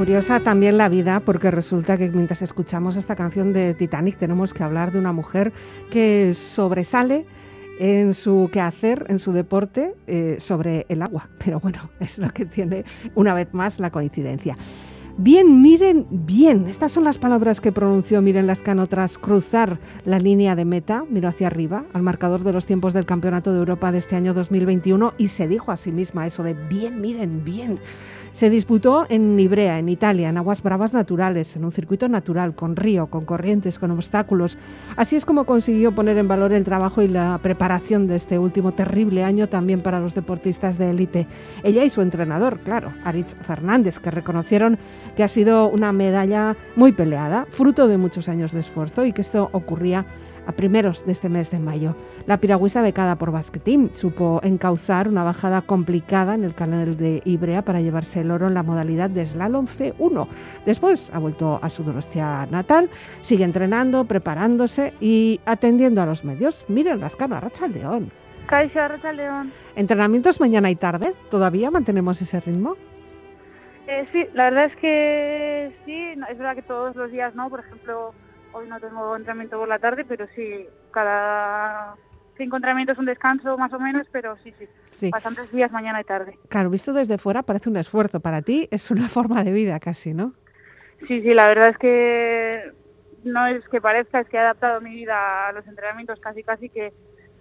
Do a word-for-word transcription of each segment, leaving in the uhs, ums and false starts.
curiosa también la vida, porque resulta que mientras escuchamos esta canción de Titanic tenemos que hablar de una mujer que sobresale en su quehacer, en su deporte, eh, sobre el agua. Pero bueno, es lo que tiene una vez más la coincidencia. Bien, miren, bien. Estas son las palabras que pronunció Miren Lazcano tras cruzar la línea de meta. Miró hacia arriba, al marcador de los tiempos del Campeonato de Europa de este año dos mil veintiuno y se dijo a sí misma eso de bien, miren, bien. Se disputó en Ivrea, en Italia, en aguas bravas naturales, en un circuito natural, con río, con corrientes, con obstáculos. Así es como consiguió poner en valor el trabajo y la preparación de este último terrible año también para los deportistas de élite. Ella y su entrenador, claro, Aritz Fernández, que reconocieron que ha sido una medalla muy peleada, fruto de muchos años de esfuerzo, y que esto ocurría a primeros de este mes de mayo. La piragüista becada por Basque Team supo encauzar una bajada complicada en el canal de Ivrea para llevarse el oro en la modalidad de slalom C uno. Después ha vuelto a su Donostia natal, sigue entrenando, preparándose y atendiendo a los medios. Miren Lazcano, Arratsaldeon. Kaixo, Arratsaldeon. ¿Entrenamientos mañana y tarde? ¿Todavía mantenemos ese ritmo? Eh, sí, la verdad es que sí, es verdad que todos los días no, por ejemplo, hoy no tengo entrenamiento por la tarde, pero sí, cada cinco entrenamientos un descanso más o menos, pero sí, sí, sí, bastantes días mañana y tarde. Claro, visto desde fuera parece un esfuerzo, para ti es una forma de vida casi, ¿no? Sí, sí, la verdad es que no es que parezca, es que he adaptado mi vida a los entrenamientos casi, casi que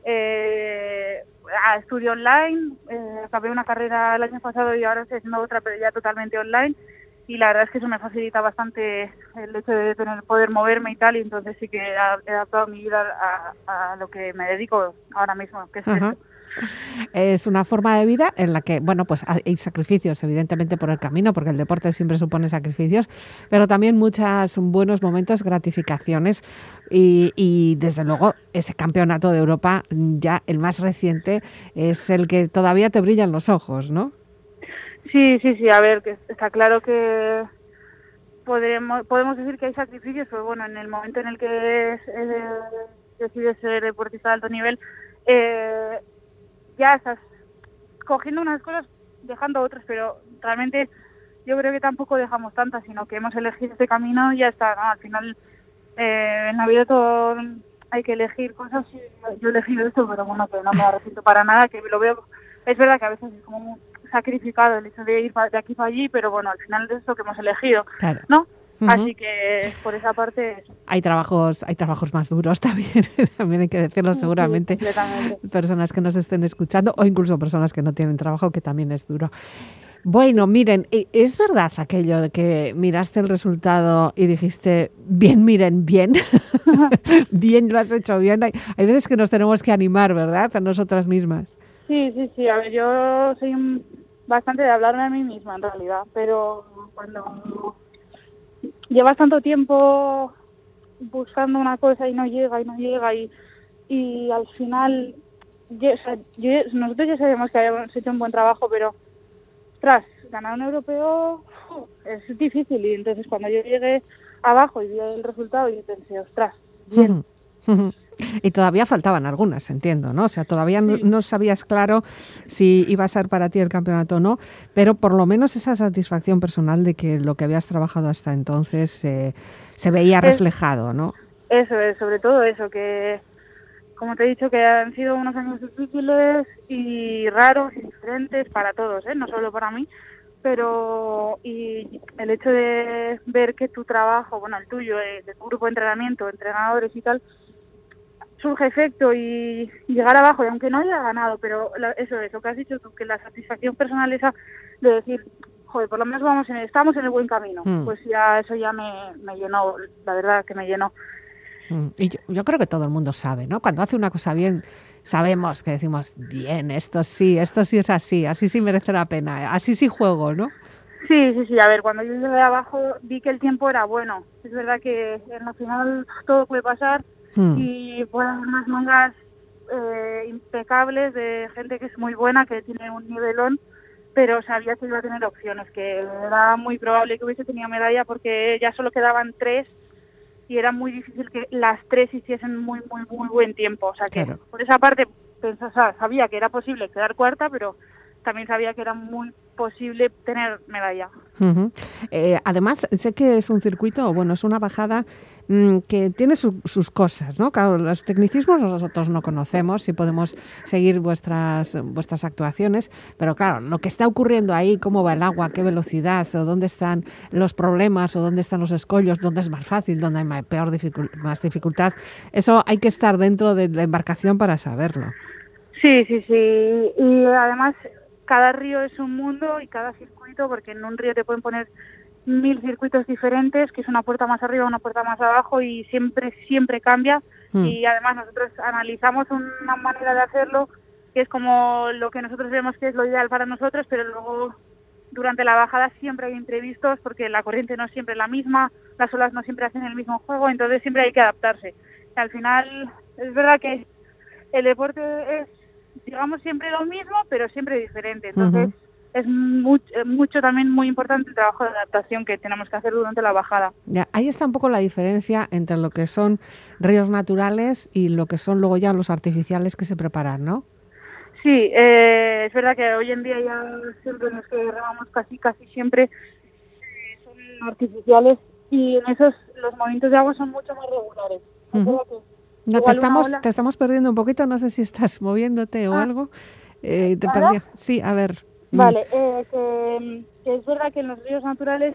eh, a estudio online, eh, acabé una carrera el año pasado y ahora estoy haciendo otra, pero ya totalmente online. Y la verdad es que eso me facilita bastante el hecho de tener poder moverme y tal, y entonces sí que he adaptado mi vida a, a lo que me dedico ahora mismo, que es Ajá. esto. Es una forma de vida en la que, bueno, pues hay sacrificios, evidentemente, por el camino, porque el deporte siempre supone sacrificios, pero también muchos buenos momentos, gratificaciones y, y, desde luego, ese campeonato de Europa, ya el más reciente, es el que todavía te brillan los ojos, ¿no? Sí, sí, sí, a ver, que está claro que podemos, podemos decir que hay sacrificios, pero bueno, en el momento en el que es, eh, decides ser deportista de alto nivel, eh, ya estás cogiendo unas cosas, dejando otras, pero realmente yo creo que tampoco dejamos tantas, sino que hemos elegido este camino y ya está, ¿no? Al final, eh, en la vida todo hay que elegir cosas, y yo he elegido esto, pero bueno, que no me arrepiento para nada, que lo veo, es verdad que a veces es como muy sacrificado el hecho de ir de aquí para allí, pero bueno, al final es lo que hemos elegido, claro. ¿no? Uh-huh. Así que por esa parte hay trabajos hay trabajos más duros también, también hay que decirlo, seguramente, sí, personas que nos estén escuchando o incluso personas que no tienen trabajo, que también es duro. Bueno, miren, es verdad aquello de que miraste el resultado y dijiste, bien, miren, bien, bien, lo has hecho bien. Hay, hay veces que nos tenemos que animar, ¿verdad?, a nosotras mismas. Sí, sí, sí, a ver, yo soy un, bastante de hablarme a mí misma en realidad, pero cuando llevas tanto tiempo buscando una cosa y no llega y no llega y, y al final, yo, o sea, yo, nosotros ya sabemos que habíamos hecho un buen trabajo, pero ostras, ganar un europeo uf, es difícil, y entonces cuando yo llegué abajo y vi el resultado y pensé, ostras, bien. Y todavía faltaban algunas, entiendo, ¿no? O sea, todavía no, no sabías claro si iba a ser para ti el campeonato o no, pero por lo menos esa satisfacción personal de que lo que habías trabajado hasta entonces eh, se veía reflejado, ¿no? Eso es, sobre todo eso, que como te he dicho, que han sido unos años difíciles y raros y diferentes para todos, ¿eh? No solo para mí, pero y el hecho de ver que tu trabajo, bueno, el tuyo, eh, de tu grupo de entrenamiento, entrenadores y tal, surge efecto y, y llegar abajo, y aunque no haya ganado, pero la, eso es lo que has dicho tú, que la satisfacción personal esa de decir, joder, por lo menos vamos en, estamos en el buen camino, mm. pues ya eso ya me, me llenó, la verdad que me llenó. Y yo, yo creo que todo el mundo sabe, ¿no? Cuando hace una cosa bien, sabemos que decimos, bien, esto sí, esto sí es así, así sí merece la pena, así sí juego, ¿no? Sí, sí, sí, a ver, cuando yo llegué de abajo vi que el tiempo era bueno. Es verdad que en la final todo puede pasar hmm. y pueden haber unas mangas eh, impecables de gente que es muy buena, que tiene un nivelón, pero sabía que iba a tener opciones, que era muy probable que hubiese tenido medalla porque ya solo quedaban tres y era muy difícil que las tres hiciesen muy, muy, muy buen tiempo. O sea que claro. por esa parte pensaba, sabía que era posible quedar cuarta, pero también sabía que era muy posible tener medalla. Uh-huh. Eh, además, sé que es un circuito, bueno, es una bajada mmm, que tiene su, sus cosas, ¿no? Claro, los tecnicismos nosotros no conocemos, si podemos seguir vuestras vuestras actuaciones, pero claro, lo que está ocurriendo ahí, cómo va el agua, qué velocidad, o dónde están los problemas, o dónde están los escollos, dónde es más fácil, dónde hay más, peor dificul- más dificultad, eso hay que estar dentro de la embarcación para saberlo. Sí, sí, sí. Y además, cada río es un mundo y cada circuito, porque en un río te pueden poner mil circuitos diferentes, que es una puerta más arriba, una puerta más abajo, y siempre, siempre cambia. Mm. Y además nosotros analizamos una manera de hacerlo, que es como lo que nosotros vemos que es lo ideal para nosotros, pero luego durante la bajada siempre hay imprevistos, porque la corriente no es siempre la misma, las olas no siempre hacen el mismo juego, entonces siempre hay que adaptarse. Y al final, es verdad que el deporte es, digamos, siempre lo mismo, pero siempre diferente. Entonces, uh-huh. es mucho, mucho también muy importante el trabajo de adaptación que tenemos que hacer durante la bajada. Ya, ahí está un poco la diferencia entre lo que son ríos naturales y lo que son luego ya los artificiales que se preparan, ¿no? Sí, eh, es verdad que hoy en día ya siempre los que remamos casi, casi siempre eh, son artificiales y en esos los movimientos de agua son mucho más regulares. Uh-huh. Es verdad que no, te estamos, ola... te estamos perdiendo un poquito, no sé si estás moviéndote o ah, algo. Eh, te perdí. Sí, a ver. Vale, eh, que, que es verdad que en los ríos naturales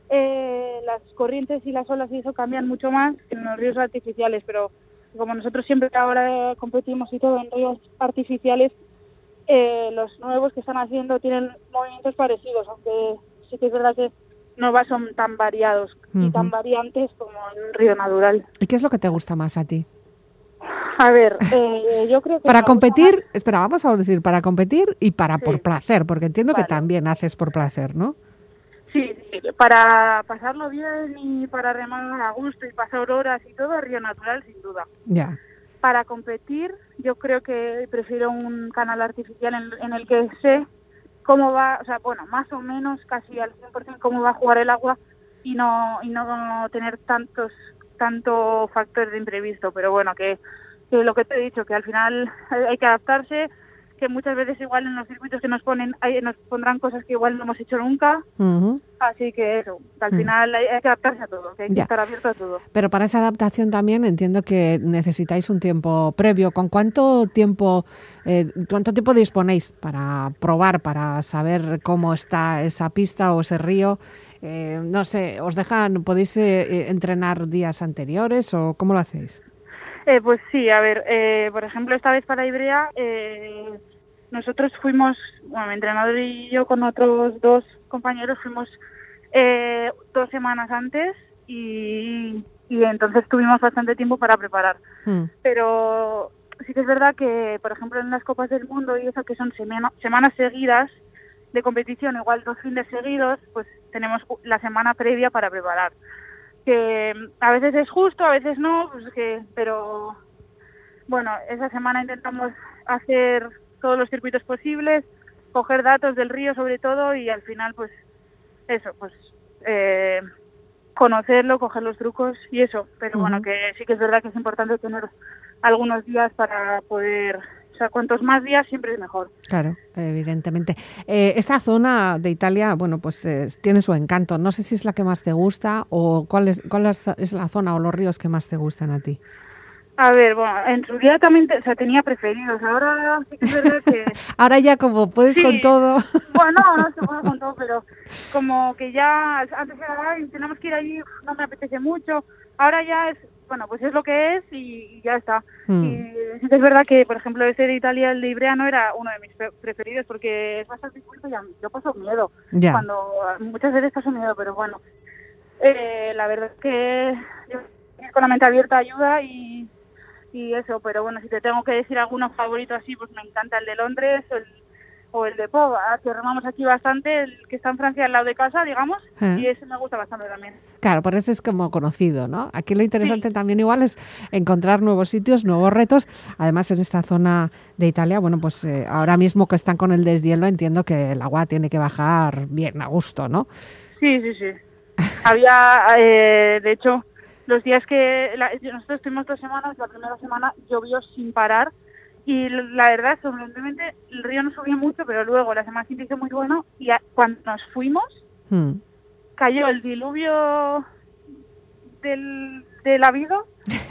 eh, las corrientes y las olas y eso cambian mucho más que en los ríos artificiales, pero como nosotros siempre ahora competimos y todo en ríos artificiales, eh, los nuevos que están haciendo tienen movimientos parecidos, aunque sí que es verdad que no son tan variados uh-huh. y tan variantes como en un río natural. ¿Y qué es lo que te gusta más a ti? A ver, eh, yo creo que... Para competir, más... espera, vamos a decir, para competir y para sí. por placer, porque entiendo vale. que también haces por placer, ¿no? Sí, sí, para pasarlo bien y para remar a gusto y pasar horas y todo, río natural, sin duda. Ya. Para competir, yo creo que prefiero un canal artificial en, en el que sé cómo va, o sea, bueno, más o menos, casi al cien por ciento cómo va a jugar el agua y no y no tener tantos tanto factores de imprevisto, pero bueno, que... que lo que te he dicho, que al final hay que adaptarse, que muchas veces igual en los circuitos que nos ponen hay, nos pondrán cosas que igual no hemos hecho nunca, uh-huh. así que eso, que al uh-huh. final hay, hay que adaptarse a todo, que hay que ya. estar abierto a todo. Pero para esa adaptación también entiendo que necesitáis un tiempo previo. ¿Con cuánto tiempo, eh, cuánto tiempo disponéis para probar, para saber cómo está esa pista o ese río? Eh, no sé, ¿os dejan, podéis eh, entrenar días anteriores o cómo lo hacéis? Eh, pues sí, a ver, eh, por ejemplo, esta vez para Ivrea, eh, nosotros fuimos, bueno, mi entrenador y yo con otros dos compañeros fuimos eh, dos semanas antes y, y entonces tuvimos bastante tiempo para preparar. Mm. Pero sí que es verdad que, por ejemplo, en las Copas del Mundo y eso, que son semana, semanas seguidas de competición, igual dos fines seguidos, pues tenemos la semana previa para preparar. Que a veces es justo, a veces no, pues que, pero bueno, esa semana intentamos hacer todos los circuitos posibles, coger datos del río sobre todo y al final pues eso, pues eh, conocerlo, coger los trucos y eso, pero uh-huh. bueno, que sí que es verdad que es importante tener algunos días para poder... O sea, cuantos más días siempre es mejor. Claro, evidentemente. Eh, esta zona de Italia, bueno, pues eh, tiene su encanto. No sé si es la que más te gusta o cuál es, cuál es la zona o los ríos que más te gustan a ti. A ver, bueno, en su día también te, o sea, tenía preferidos. Ahora sí que es verdad que... Ahora ya como puedes sí, con todo. Bueno, no, no se puede con todo, pero como que ya antes era, ay, tenemos que ir allí, no me apetece mucho. Ahora ya es... Bueno, pues es lo que es y, y ya está. Mm. Y es verdad que, por ejemplo, ese de Italia, el de Ivrea, no era uno de mis pre- preferidos porque es bastante fuerte y yo paso miedo. Yeah. Cuando muchas veces paso miedo, pero bueno, eh, la verdad es que yo, con la mente abierta ayuda y, y eso. Pero bueno, si te tengo que decir alguno favorito así, pues me encanta el de Londres, el, o el de Po, que remamos aquí bastante, el que está en Francia al lado de casa, digamos, ¿Eh? y ese me gusta bastante también. Claro, por eso es como conocido, ¿no? Aquí lo interesante sí. también igual es encontrar nuevos sitios, nuevos retos. Además, en esta zona de Italia, bueno, pues eh, ahora mismo que están con el deshielo, entiendo que el agua tiene que bajar bien, a gusto, ¿no? Sí, sí, sí. Había, eh, de hecho, los días que la, nosotros estuvimos dos semanas, la primera semana llovió sin parar Y la verdad, sorprendentemente, el río no subía mucho, pero luego la Semana Santa hizo muy bueno y a, cuando nos fuimos, mm. cayó el diluvio del, del Avido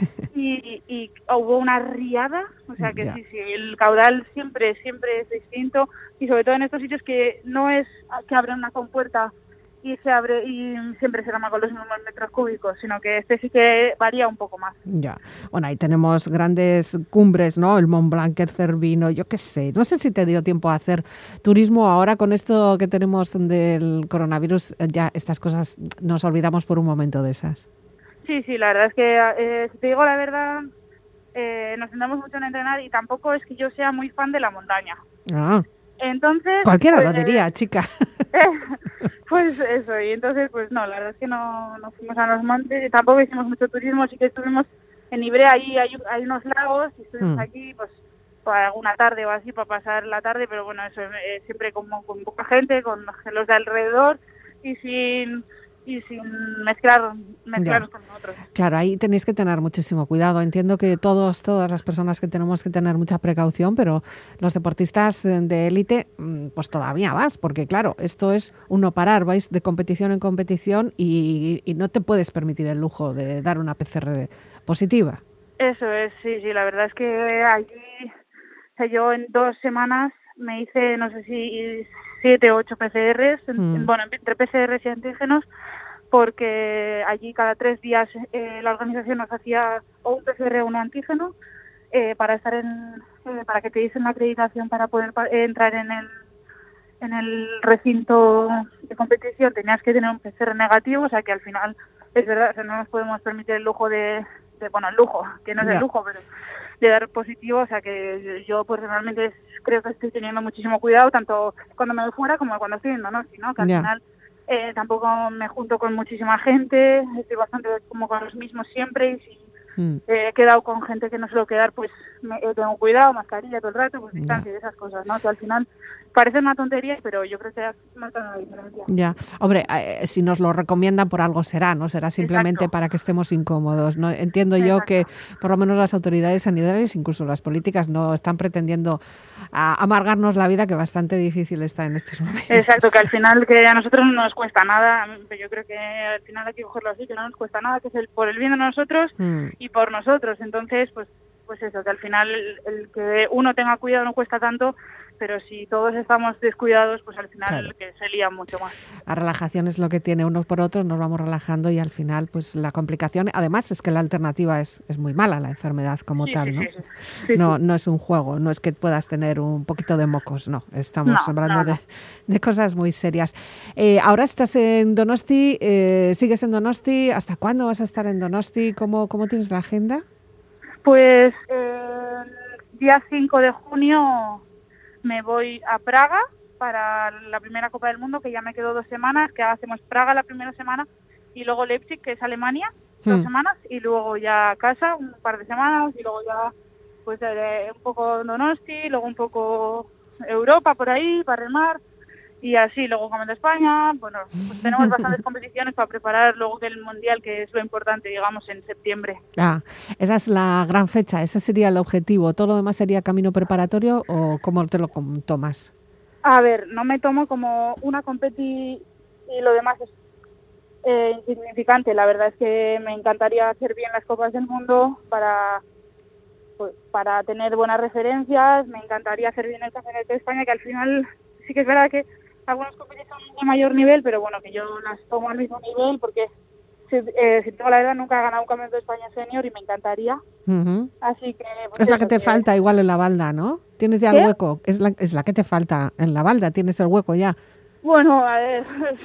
y, y hubo una riada, o sea que yeah. sí, sí, el caudal siempre, siempre es distinto y sobre todo en estos sitios que no es que abren una compuerta y se abre y siempre se llama con los mismos metros cúbicos, sino que este sí que varía un poco más. Ya, bueno, ahí tenemos grandes cumbres, ¿no? El Mont Blanc, el Cervino, yo qué sé. No sé si te dio tiempo a hacer turismo ahora con esto que tenemos del coronavirus, ya estas cosas nos olvidamos por un momento de esas. Sí, sí, la verdad es que, eh, si te digo la verdad, eh, nos centramos mucho en entrenar y tampoco es que yo sea muy fan de la montaña. Ah. Entonces, cualquiera pues, lo diría, chica. Eh, pues eso, y entonces, pues no, la verdad es que no, no fuimos a los montes, tampoco hicimos mucho turismo, sí que estuvimos en Ibre, ahí hay, hay unos lagos, y estuvimos mm. aquí, pues, para alguna tarde o así, para pasar la tarde, pero bueno, eso eh, siempre como con poca gente, con los de alrededor, y sin... y sin mezclar mezclarnos con otros. Claro, ahí tenéis que tener muchísimo cuidado. Entiendo que todos, todas las personas que tenemos que tener mucha precaución, pero los deportistas de élite, pues todavía más, porque claro, esto es un no parar, vais de competición en competición y, y no te puedes permitir el lujo de dar una P C R positiva. Eso es, sí, sí, la verdad es que allí, o sea, yo en dos semanas me hice, no sé si siete o ocho P C Rs, mm. bueno, entre P C Rs y antígenos, porque allí cada tres días eh, la organización nos hacía o un P C R o un antígeno eh, para estar en, eh, para que te diesen la acreditación para poder pa- entrar en el en el recinto de competición. Tenías que tener un P C R negativo, o sea que al final es verdad, o sea, no nos podemos permitir el lujo de, de bueno, el lujo, que no es yeah. el lujo, pero de dar positivo, o sea que yo pues realmente creo que estoy teniendo muchísimo cuidado, tanto cuando me voy fuera como cuando estoy en Donosti, ¿no? Que al yeah. final eh, tampoco me junto con muchísima gente, estoy bastante como con los mismos siempre, y si mm. eh, he quedado con gente que no suelo quedar, pues me, eh, tengo cuidado, mascarilla todo el rato, pues distancia yeah. y esas cosas, ¿no? Que al final parece una tontería, pero yo creo que marca una diferencia. Ya, hombre, eh, si nos lo recomiendan por algo será, ¿no? Será simplemente Exacto. para que estemos incómodos, ¿no? Entiendo Exacto. yo que por lo menos las autoridades sanitarias, incluso las políticas, no están pretendiendo a amargarnos la vida, que bastante difícil está en estos momentos. Exacto, que al final que a nosotros no nos cuesta nada, yo creo que al final hay que cogerlo así, que no nos cuesta nada, que es el por el bien de nosotros mm. y por nosotros, entonces pues pues eso, que al final el, el que uno tenga cuidado no cuesta tanto, pero si todos estamos descuidados, pues al final claro. que se lía mucho más. La relajación es lo que tiene unos por otros, nos vamos relajando y al final pues la complicación, además es que la alternativa es, es muy mala, la enfermedad como sí, tal, sí, ¿no? Sí, sí. Sí, no, sí. no es un juego, no es que puedas tener un poquito de mocos, no, estamos no, hablando no, no. De, de cosas muy serias. Eh, ahora estás en Donosti, eh, sigues en Donosti, ¿hasta cuándo vas a estar en Donosti? ¿Cómo, cómo tienes la agenda? Pues eh, el día cinco de junio me voy a Praga para la primera Copa del Mundo, que ya me quedo dos semanas, que hacemos Praga la primera semana y luego Leipzig, que es Alemania, dos hmm. semanas, y luego ya casa un par de semanas y luego ya pues eh, un poco Donosti, luego un poco Europa por ahí para remar. Y así, luego Campeonato de España, bueno, pues tenemos bastantes competiciones para preparar luego del Mundial, que es lo importante, digamos, en septiembre. Ah, esa es la gran fecha, ese sería el objetivo. ¿Todo lo demás sería camino preparatorio o cómo te lo tomas? A ver, no me tomo como una competi y lo demás es eh, insignificante. La verdad es que me encantaría hacer bien las Copas del Mundo para, pues, para tener buenas referencias, me encantaría hacer bien el Campeonato de España, que al final sí que es verdad que algunas competiciones de mayor nivel, pero bueno, que yo las tomo al mismo nivel porque, si, eh, si tengo la edad, nunca he ganado un campeonato de España senior y me encantaría. Uh-huh. Así que... Pues es eso, la que te que... falta igual en la balda, ¿no? Tienes ya ¿Qué? el hueco, es la, es la que te falta en la balda, tienes el hueco ya. Bueno, a ver,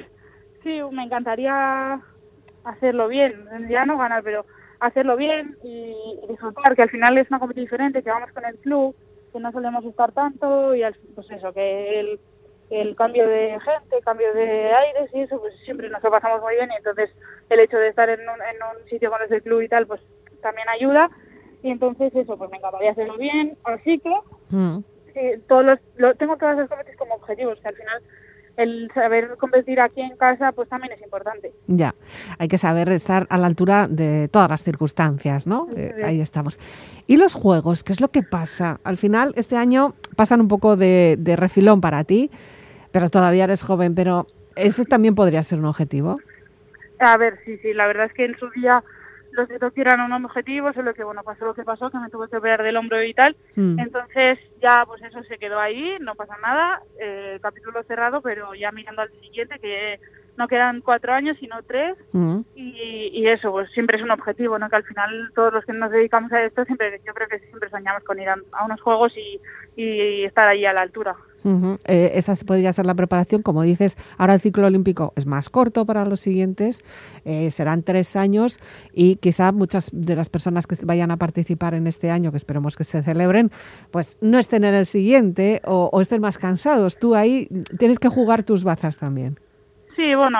sí, me encantaría hacerlo bien, ya no ganar, pero hacerlo bien y, y disfrutar, que al final es una competición diferente, que vamos con el club, que no solemos estar tanto y al, pues eso, que el... el cambio de gente, cambio de aires y eso, pues siempre nos lo pasamos muy bien y entonces el hecho de estar en un, en un sitio con ese club y tal, pues también ayuda y entonces eso, pues me encantaría hacerlo bien, así que mm. eh, todos los, lo, tengo todas las competiciones como objetivos, que al final el saber competir aquí en casa pues también es importante. Ya, hay que saber estar a la altura de todas las circunstancias, ¿no? Sí, Eh, sí. ahí estamos. ¿Y los juegos? ¿Qué es lo que pasa? Al final, este año pasan un poco de, de refilón para ti, pero todavía eres joven, pero ese también podría ser un objetivo. A ver, sí, sí, la verdad es que en su día los de Tokio eran un objetivo, solo que bueno, pasó lo que pasó, que me tuve que operar del hombro y tal, Mm. entonces ya pues eso se quedó ahí, no pasa nada, eh, capítulo cerrado, pero ya mirando al siguiente, que no quedan cuatro años, sino tres, Mm. y, y eso, pues siempre es un objetivo, ¿no? Que al final todos los que nos dedicamos a esto, siempre yo creo que siempre soñamos con ir a, a unos juegos y, y estar ahí a la altura. Uh-huh. Eh, esa podría ser la preparación. Como dices, ahora el ciclo olímpico es más corto para los siguientes, eh, serán tres años y quizá muchas de las personas que vayan a participar en este año, que esperemos que se celebren, pues no estén en el siguiente o, o estén más cansados. Tú ahí tienes que jugar tus bazas también. Sí, bueno,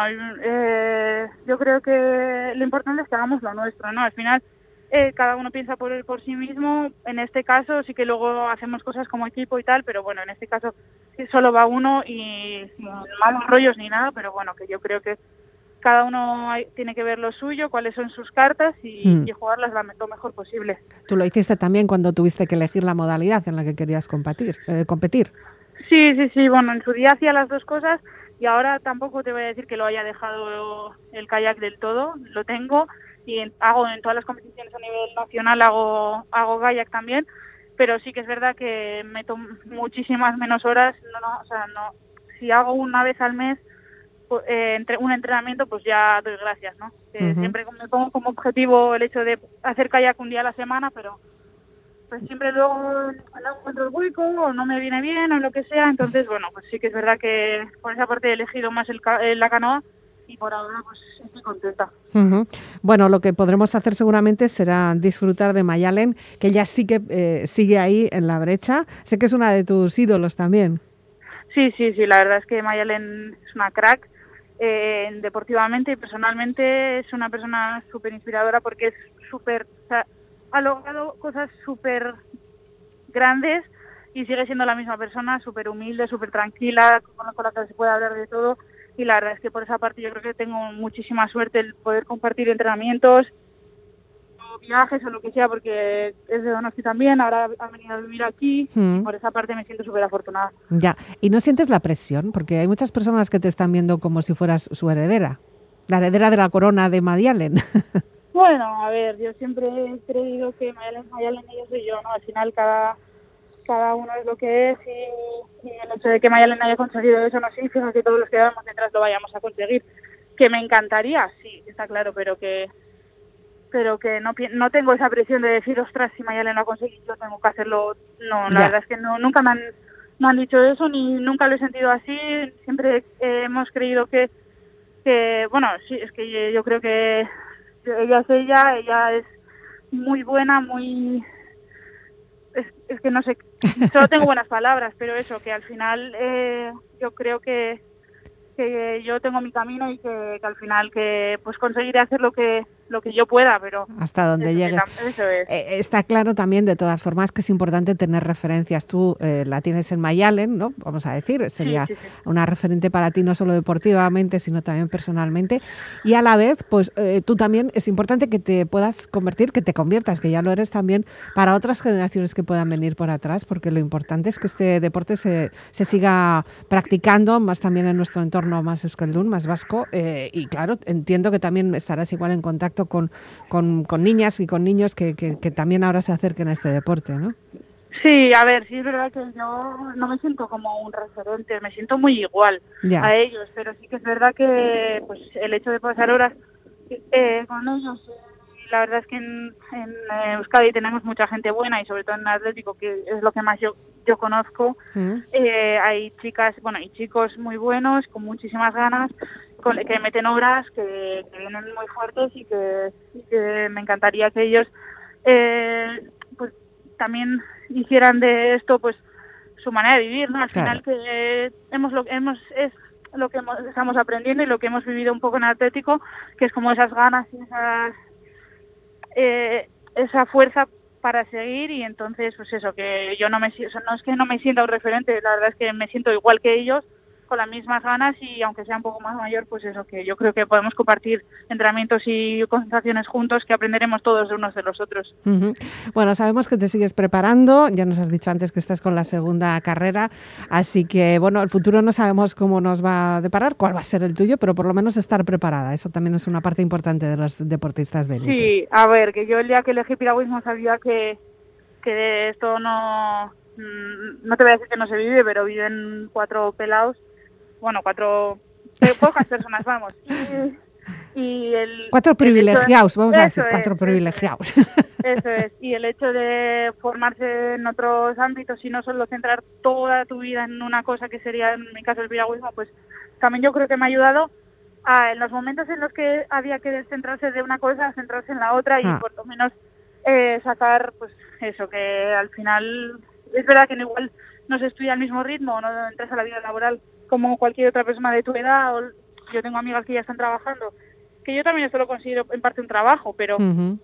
eh, yo creo que lo importante es que hagamos lo nuestro, ¿no? Al final eh, cada uno piensa por por sí mismo. En este caso sí que luego hacemos cosas como equipo y tal, pero bueno, en este caso sí solo va uno y sin malos rollos ni nada, pero bueno, que yo creo que cada uno hay, tiene que ver lo suyo, cuáles son sus cartas y, mm. y jugarlas lo mejor posible. Tú lo hiciste también cuando tuviste que elegir la modalidad en la que querías competir. Eh, competir. Sí, sí, sí, bueno, en su día hacía las dos cosas y ahora tampoco te voy a decir que lo haya dejado el kayak del todo, lo tengo y en, hago en todas las competiciones a nivel nacional hago hago kayak también, pero sí que es verdad que meto muchísimas menos horas, no, no, o sea, no, si hago una vez al mes pues, eh, entre un entrenamiento, pues ya doy gracias, ¿no? Que uh-huh. Siempre me pongo como objetivo el hecho de hacer kayak un día a la semana, pero pues siempre luego no encuentro el hueco o no me viene bien o lo que sea, entonces bueno, pues sí que es verdad que por esa parte he elegido más el, la canoa y por ahora pues estoy contenta. Uh-huh. Bueno, lo que podremos hacer seguramente será disfrutar de Mayalen, que ella sí que eh, sigue ahí en la brecha. Sé que es una de tus ídolos también. Sí, sí, sí, la verdad es que Mayalen es una crack. Eh, deportivamente y personalmente es una persona súper inspiradora porque es súper, o sea, ha logrado cosas súper grandes y sigue siendo la misma persona, súper humilde, súper tranquila, con la que se puede hablar de todo y la verdad es que por esa parte yo creo que tengo muchísima suerte el poder compartir entrenamientos o viajes o lo que sea porque es de Donosti también, ahora ha venido a vivir aquí mm. y por esa parte me siento súper afortunada. Ya, ¿y no sientes la presión? Porque hay muchas personas que te están viendo como si fueras su heredera, la heredera de la corona de Mayalen. Bueno, a ver, yo siempre he creído que Mayalen es Mayalen y yo soy yo, ¿no? Al final cada cada uno es lo que es y, y el hecho de que Mayalen haya conseguido eso no significa que todos los que vamos detrás lo vayamos a conseguir. Que me encantaría, sí, está claro, pero que pero que no no tengo esa presión de decir, ostras, si Mayalen lo ha conseguido, yo tengo que hacerlo. No, la ya. verdad es que no nunca me han, me han dicho eso, ni nunca lo he sentido así. Siempre eh, hemos creído que, que, bueno, sí, es que yo creo que ella es ella, ella es muy buena, muy... Es, es que no sé, solo tengo buenas palabras, pero eso, que al final eh, yo creo que, que yo tengo mi camino y que, que al final que pues conseguiré hacer lo que lo que yo pueda, pero hasta donde eso, llegues. Eso es. Eh, está claro también, de todas formas, que es importante tener referencias. Tú eh, la tienes en Mayalen, ¿no? Vamos a decir, sería sí, sí, sí. una referente para ti no solo deportivamente, sino también personalmente. Y a la vez, pues eh, tú también es importante que te puedas convertir, que te conviertas, que ya lo eres también para otras generaciones que puedan venir por atrás, porque lo importante es que este deporte se, se siga practicando, más también en nuestro entorno más euskaldun, más vasco. Eh, y claro, entiendo que también estarás igual en contacto Con, con, con niñas y con niños que, que, que también ahora se acerquen a este deporte, ¿no? Sí, a ver, sí es verdad que yo no me siento como un referente, me siento muy igual ya. a ellos, pero sí que es verdad que pues el hecho de pasar horas eh, con ellos, eh, la verdad es que en, en Euskadi tenemos mucha gente buena y sobre todo en Atlético, que es lo que más yo, yo conozco, ¿Mm? eh, hay chicas, bueno, y chicos muy buenos, con muchísimas ganas, que meten horas, que, que vienen muy fuertes y que, y que me encantaría que ellos eh, pues también hicieran de esto pues su manera de vivir, ¿no? Al claro. final que eh, hemos lo hemos es lo que hemos, estamos aprendiendo y lo que hemos vivido un poco en Atlético, que es como esas ganas y esas eh, esa fuerza para seguir y entonces pues eso, que yo no me o sea, no es que no me sienta un referente, la verdad es que me siento igual que ellos. con las mismas ganas y aunque sea un poco más mayor, pues eso, que yo creo que podemos compartir entrenamientos y concentraciones juntos, que aprenderemos todos de unos de los otros. Uh-huh. Bueno, sabemos que te sigues preparando, ya nos has dicho antes que estás con la segunda carrera, así que bueno, el futuro no sabemos cómo nos va a deparar, cuál va a ser el tuyo, pero por lo menos estar preparada, eso también es una parte importante de los deportistas de élite. Sí, a ver, que yo el día que elegí piragüismo sabía que, que de esto no, no te voy a decir que no se vive, pero viven cuatro pelados, bueno, cuatro, pocas personas, vamos. Y, y el, cuatro privilegiados, de, vamos a decir, es, cuatro privilegiados. Eso es, y el hecho de formarse en otros ámbitos y no solo centrar toda tu vida en una cosa que sería, en mi caso, el piragüismo, pues también yo creo que me ha ayudado a, en los momentos en los que había que descentrarse de una cosa, a centrarse en la otra y ah. por lo menos eh, sacar, pues eso, que al final es verdad que no igual no se estudia al mismo ritmo, no entras a la vida laboral como cualquier otra persona de tu edad, o yo tengo amigas que ya están trabajando, que yo también esto lo considero en parte un trabajo, pero uh-huh.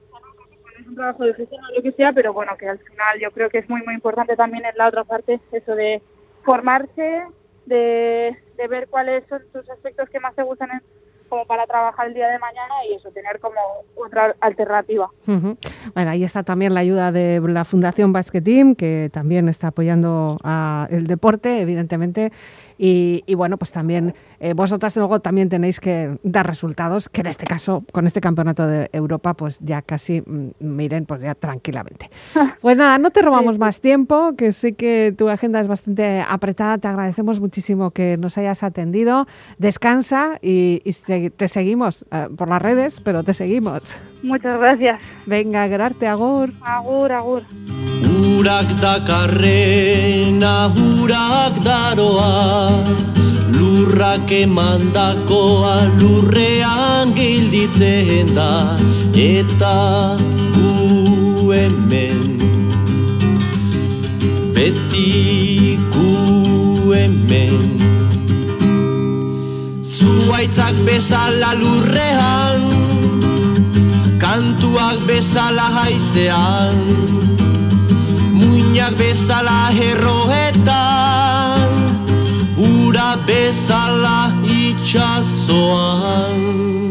es un trabajo de gestión o lo que sea, pero bueno, que al final yo creo que es muy muy importante también en la otra parte eso de formarse, de, de ver cuáles son tus aspectos que más te gustan en, como para trabajar el día de mañana y eso, tener como otra alternativa. Uh-huh. Bueno, ahí está también la ayuda de la Fundación Basket Team, que también está apoyando a el deporte, evidentemente, y, y bueno, pues también eh, vosotras luego también tenéis que dar resultados, que en este caso, con este Campeonato de Europa, pues ya casi, mm, miren, pues ya tranquilamente. Pues nada, no te robamos sí. más tiempo, que sé que tu agenda es bastante apretada, te agradecemos muchísimo que nos hayas atendido, descansa y, y te seguimos eh, por las redes, pero te seguimos. Muchas gracias. Venga, gerarte, agur. Agur, agur. Urak dakarrena, urak daroa, lurrak emandakoa lurrean gilditzen da, eta gu hemen, beti gu hemen. Zuaitzak bezala lurrean, kantuak bezala haizean, muinak bezala herroetan, ura bezala itxasoan.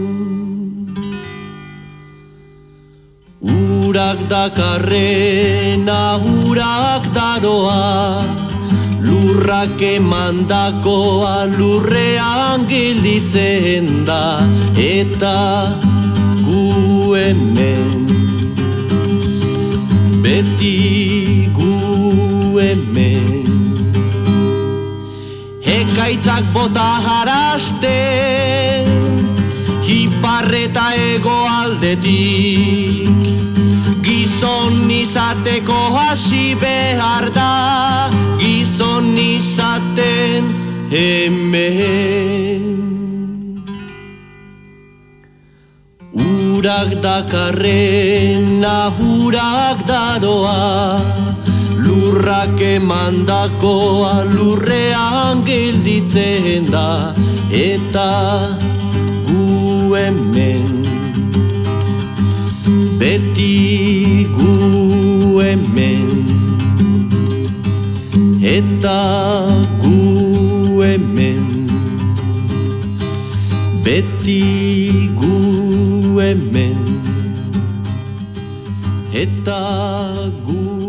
Urak dakarrena, urak daroa, lurrak emandakoa lurrean gilditzen da, eta gu hemen, beti gu hemen. Ekaitzak bota jarasten, iparreta hegoaldetik, gizon izateko hasi behar da, gizon izaten hemen. Urak dakarrena, urak daroa, lurrak emandakoa lurrean gelditzen da, eta gu hemen, beti gu hemen, eta gu hemen, beti gu hemen, eta gu